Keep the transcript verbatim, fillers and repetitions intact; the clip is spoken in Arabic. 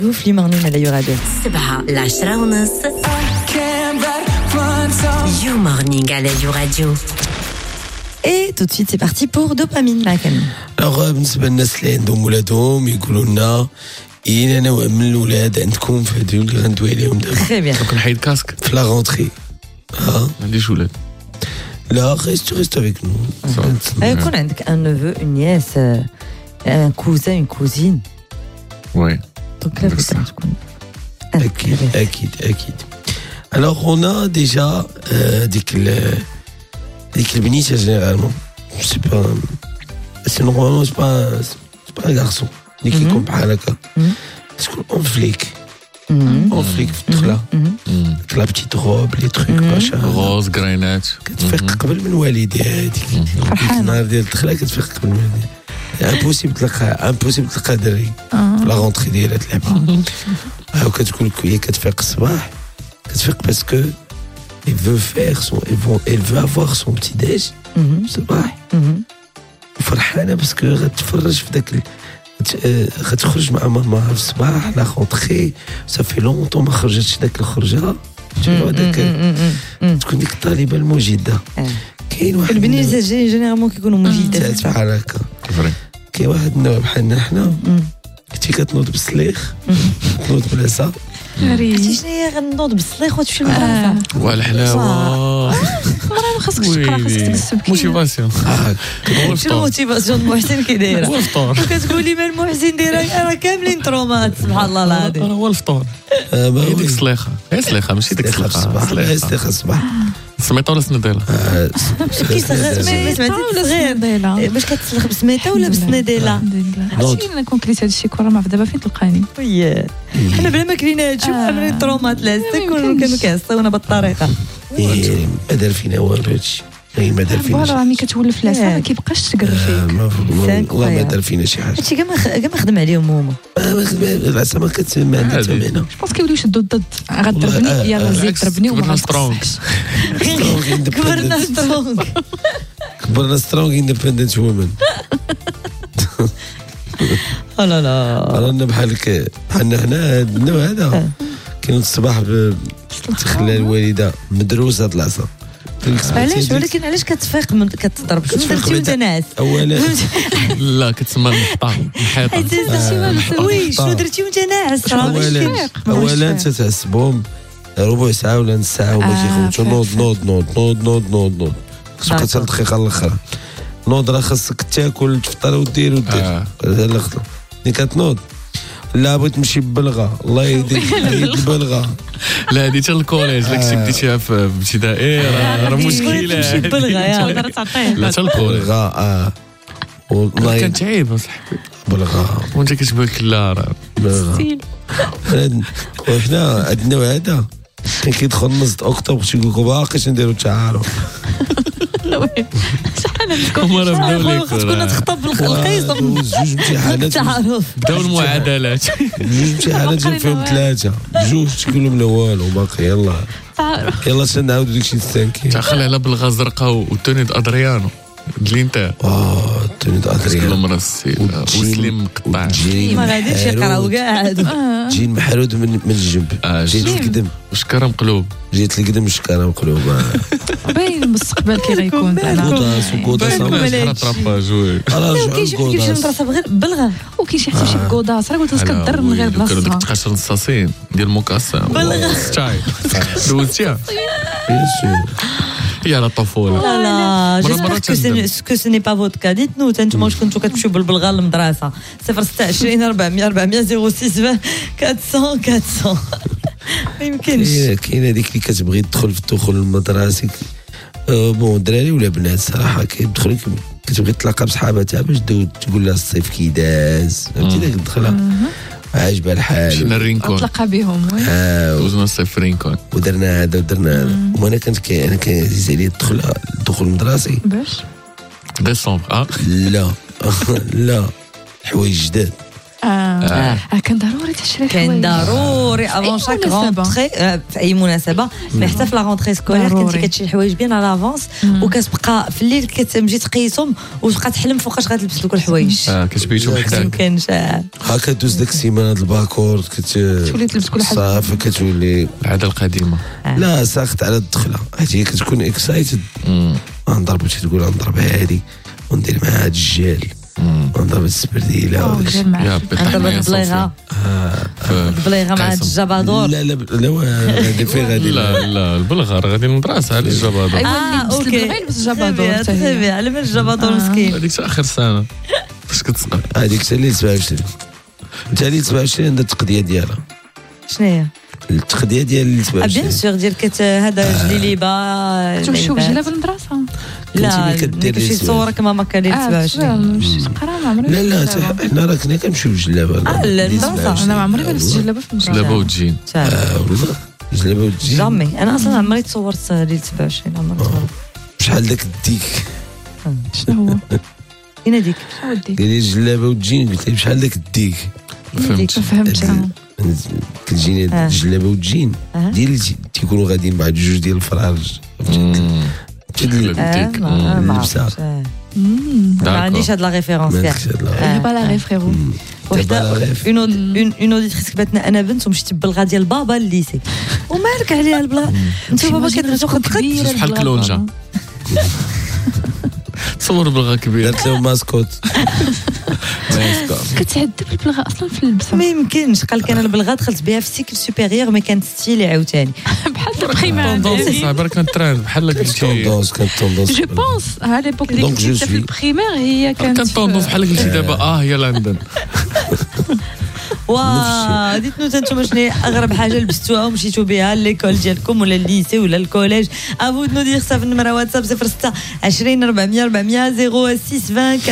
شوف لي مغنين على يوراديو السبعة العشرة ونص يو مورنينغ على يوراديو. Et tout de suite, c'est parti pour Dopamine, ma Camille. Alors, بالنسبة للناس اللي عندهم ولادهم يقولوا لنا إيه أنا من الولاد عندكم في هذه اللي غندوي عليهم دابا. Très bien. Donc نحيد كاسك في لا غونتري. ها؟ ما عنديش ولاد. لا reste reste avec nous. يكون عندك un neveu, une nièce, un cousin, une cousine. Ouais. Donc là, faut تكون. أكيد أكيد أكيد. Alors on a déjà euh, ديك ال ديك البنيته généralement. Je sais pas. C'est normalement c'est pas c'est pas un garçon. اللي كيكون بحال هكا. تكون اون فليك. اون فليك في الدخله. لا بتيت روب لي تروك باشا. غوز كرينات. كتفيق قبل من والديها هذيك. النهار ديال الدخله كتفيق قبل من والديها. امبوسيبل تلقى امبوسيبل تلقى دري. لا غونتري ديالها تلعب. هاو كتقول لك هي كتفيق الصباح. كتفيق باسكو il veut faire son elle veut, elle veut avoir son petit déj الصباح. فرحانه باسكو غتفرج في داك غتخرج مع ماما في الصباح لا غونتري صافي لونطون ما خرجتش داك الخرجه تشوف هذاك تكون ديك الطالبه المجده. كاين واحد البنات جينيرالمون كيكونوا مجيدات بحال هكا. كاين واحد النوع بحالنا حنا كنتي كتنوض بالسليخ تنوض بالعصا. عرفتي شنو هي غنوض بالسليخ وتمشي للمدرسه والحلاوه مرة ما خصكش تقرا خصك تجلس بكي موتيفاسيون. شنو الموتيفاسيون محسن كي دايره هو الفطور وكتقولي مال محسن دايره راه كاملين ترومات سبحان الله العظيم. هو الفطور هي ديك السليخه هي السليخه ماشي ديك الصباح لا السليخه الصباح سميطه ولا سنديله كيصغر سميتي باش كتسلخ بسميطه ولا بسنديله. عرفتي انا كون كليت هذا الشيء كره ما عرف دابا فين تلقاني. وي حنا بلا ما كلينا هادشي عاملين ترومات لاسك كانوا كيعصيونا بالطريقه. ما دار فينا والو هادشي. اي ما دار فينا راه ملي كتولف العصا ما كيبقاش تقر فيك. والله ما دار فينا شي حاجه. هادشي كاع كاع ما خدم عليهم هما. العصا ما كتسمى عندها ثمنه. باسكو كيوليو يشدوا الضد غضربني يلاه زيد ضربني وما غنصحش. كبرنا سترونغ كبرنا سترونغ اندبندنت وومن. لا لا رانا بحالك بحالنا هنا هذا النوع هذا كاين الصباح تخلى الوالده مدروسه هاد العصا. علاش ولكن علاش كتفيق من كتضرب شنو درتي وانت ناعس؟ اولا لا كتسمى المحطه محيطه. وي شنو درتي وانت ناعس؟ اولا اولا تتعصبهم ربع ساعه ولا نص ساعه وما كيخرجوا. نوض نوض نوض نوض نوض نوض نوض خصك حتى الدقيقه الاخرى نوض راه خاصك تاكل تفطر ودير ودير هذا اللي خصك. ملي كتنوض لا بغيت نمشي ببلغه الله يهديك البلغه. لا هذه حتى الكوليج لا كنتي بديتيها في ابتدائي راه مشكله. تمشي ببلغه يا تعطيه لا حتى الكوليج بلغه اه والله كانت عيب اصاحبي بلغه وانت كتبغي لا راه ستيل. وحنا هاد النوع هذا كان كيدخل نص اكتوبر تيقول لك باقيش نديرو التعارف. هما راه بداو ليك كنا تخطب بالقيصر جوج امتحانات بداو المعادلات جوج امتحانات جاب فيهم ثلاثه بجوج تقول لهم لا والو باقي يلا يلا تنعاودوا داكشي السانكي. تعقل على بلغه زرقاء وتونيد ادريانو دلينتا اه تونيد ادريانو كلهم راسي وسليم مقطع ما غاديش يقراو كاع هادو. جين محرود من من الجنب جيت القدم وشكاره مقلوب جيت القدم شكاره مقلوب. باين المستقبل كي غيكون كوداس وكوداس باين طراباج وي راه كاين شي كيمشي للمدرسه بغير بلغه وكاين شي حتى شي كوداس راه قلت لك كضر من غير بلاصه. كانوا ديك عشرة نصاصين ديال موكاسا بلغه ستايل دوزتيها هي على الطفوله. لا لا جيسبر كو سو ني با فوت كا ديتنو انتوما واش كنتو كتمشيو بالبلغه للمدرسه صفر ستة وعشرين أربعمية أربعمية صفر ستة أربعمية أربعمية ما يمكنش. كاين هذيك اللي كتبغي تدخل في الدخول المدرسي بون دراري ولا بنات صراحه كيدخلوا كتبغي تلاقى بصحاباتها باش تقول لها الصيف كي داز فهمتي داك الدخله عاجبها الحال. مشينا الرينكون تلقى بهم دوزنا الصيف رينكون ودرنا هذا ودرنا هذا. وانا كنت كي انا كان عزيز عليا الدخول الدخول المدرسي باش ديسمبر اه لا لا حوايج جداد اه كان ضروري تشري حوايج كان ضروري افون شاك رونتري في اي مناسبه مي حتى في لا رونتري سكولير كنتي كتشري الحوايج بيان على لافونس وكتبقى في الليل كتمشي تقيسهم وتبقى تحلم فوقاش غتلبس دوك الحوايج اه كتبيتو بحداك كاينش هكا دوز داك السيمانه د الباكور كت تولي تلبس كل حاجه صافي كتولي العاده القديمه لا ساخت على الدخله هذه كتكون اكسايتد نضرب شي تقول نضرب هذه وندير معها الدجال ونضرب السبرديله يا نضرب البليغه البليغه مع الجبادور لا لا لا هذيك فين غادي لا لا البلغار غادي للمدرسه على الجبادور اه اوكي بس الجبادور تري على من الجبادور مسكين هذيك اخر سنه فاش كتصغر هذيك حتى اللي سبعة وعشرين انت اللي سبعة وعشرين عندها التقضيه ديالها شنو هي التقضيه ديال اللي سبعة وعشرين بيان سور ديال كت هذا جليليبه تمشيو جلابه المدرسه لا كتمشي تصورك ماما كان اللي سبعة وعشرين قرا ما عمري لا لا حنا راه كنا كنمشيو بالجلابه اه لا المدرسه انا ما عمري ما لبست جلابه في المدرسه جلابه وتجين والله جلابه وتجين جامي انا اصلا عمري تصورت ليله سبعة وعشرين عمري تصورت شحال داك الديك شنو هو فين هذيك شنو الديك قال لي الجلابه وتجين قلت له بشحال داك الديك فهمت ما فهمتش كتجيني الجلابه وتجين ديال تيكونوا غاديين مع جوج ديال الفراج الديك اللبسه ما عنديش هاد لا ريفيرونس لا با لا ريفيرو وحده اون اون اوديتريس كتباتنا انا بنت ومشيت بالبلغه ديال بابا لليسي ومالك عليها البلغه انت بابا كترجع كبيره بحال كلونجا تصور بلغه كبيره درت له ماسكوت كتعذب البلغه اصلا في اللبسه ما يمكنش قال لك انا البلغه دخلت بها في السيكل سوبيريور ما كانت ستيلي عاوتاني بحال البريمير صعيبه كانت ترند بحال قلتي توندونس كانت توندونس جو بونس ها ليبوك اللي كنت في البريمير هي كانت كانت توندونس بحال قلتي دابا اه هي لندن واه ديتنو انتم شنو هي اغرب حاجه لبستوها ومشيتوا بها ليكول ديالكم ولا الليسي ولا الكوليج افو دو دير سا في النمره واتساب صفر ستة عشرين أربعمية أربعمية صفر ستة عشرين